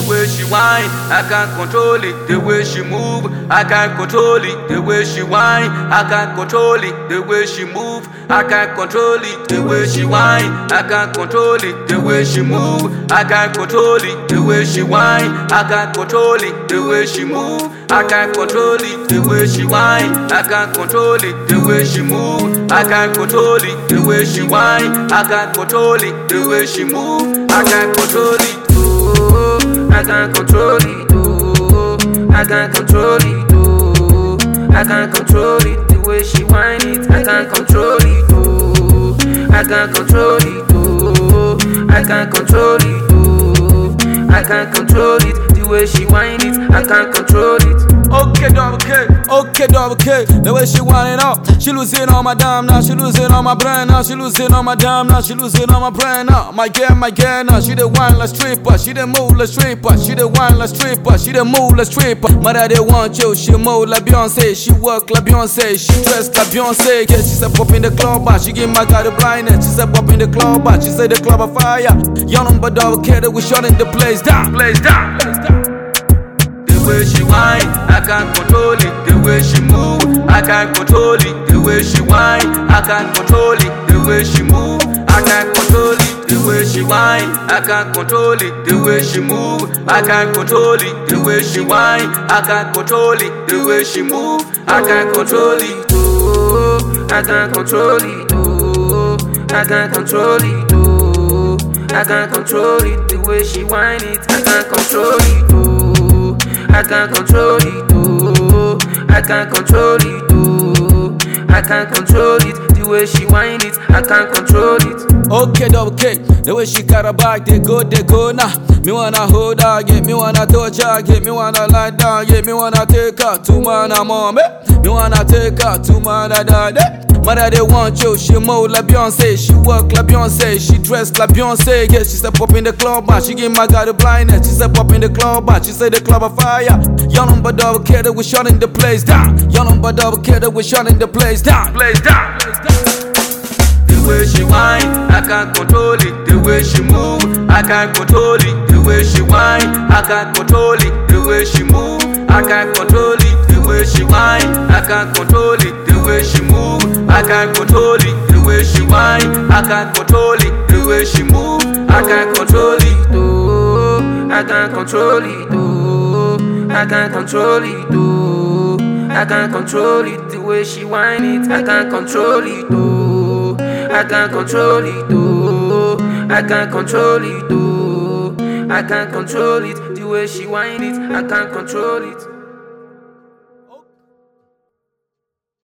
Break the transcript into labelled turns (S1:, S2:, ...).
S1: way she whine, I can't control it. The way she move, I can't control it. The way she whine, I can't control it. The way she move, I can't control it. The way she whine, I can't control it. The way she move, I can't control it. The way she whine, I can't control it. The way she move, I can't control it. The way she whine, I can't control it. The way she move, I can't control it. The way she whine, I can't control it. The way she move, I can't control it.
S2: Oh, I can't control it. Oh, I can't control it. Oh, I can't control it. The way she whine it, I can't control it. Oh, I can't control it. Oh, I can't control it. Oh, I can't control it. The way she whine it, I can't control it.
S3: Okay, double K, okay, double K. The way she whine it up, she losing all my damn now, she losing all my brain now, she losing all my damn now, she losing all my brain now. My girl now, she the wine like stripper, she the move like stripper, she the wine like stripper, she the move like stripper. Mother they want you, she move like Beyonce, she work like Beyonce, she dress like Beyonce. Yeah, she said pop in the club, but she give my guy the blindness. She said pop in the club, but she said the club of fire. Y'all know but double K that we shutting the place down, place down, place down.
S1: The way she whine, I can't control it. The way she move, I can't control it. The way she whine, I can't control it. The way she move, I can't control it. The way she whine, I can't control it. The way she move, I can't control it. The way she whine, I can't control it. The way she move, I can't control it.
S2: Oh, I can't control it. Oh, I can't control it. Oh, I can't control it. The way she whine it, I can't control it. Oh, I can't control it, oh, I can't control it, oh, I can't control it. The way she whine it, I can't control it.
S3: Okay, double K, the way she got her back, they go now. Me wanna hold her, yeah, me wanna touch her, yeah, me wanna lie down, yeah, me wanna take her to my mom, me wanna take her to my daddy. Mother they want you, she move like Beyonce, she work like Beyonce, she dress like Beyonce. Yeah, she said pop in the club, but she give my guy the blindness. She said pop in the club, but she said the club of fire. Y'all know but double K that we shutting the place down. Y'all know but double K that we shutting the place down, place down, place down.
S1: The way she whine, I can't control it. The way she move, I can't control it. The way she whine, I can't control it. The way she move, I can't control it. The way she whine, I can't control it. The way she move, I can't control it. The way she whine, I can't control it. The way she move, I can't control it.
S2: Oh, I can't control it. Oh, I can't control it. Oh, I can't control it. The way she whine it, I can't control it. Oh, I can't control it. Oh, I can't control it. Oh, I can't control it. The way she whine it, I can't control it.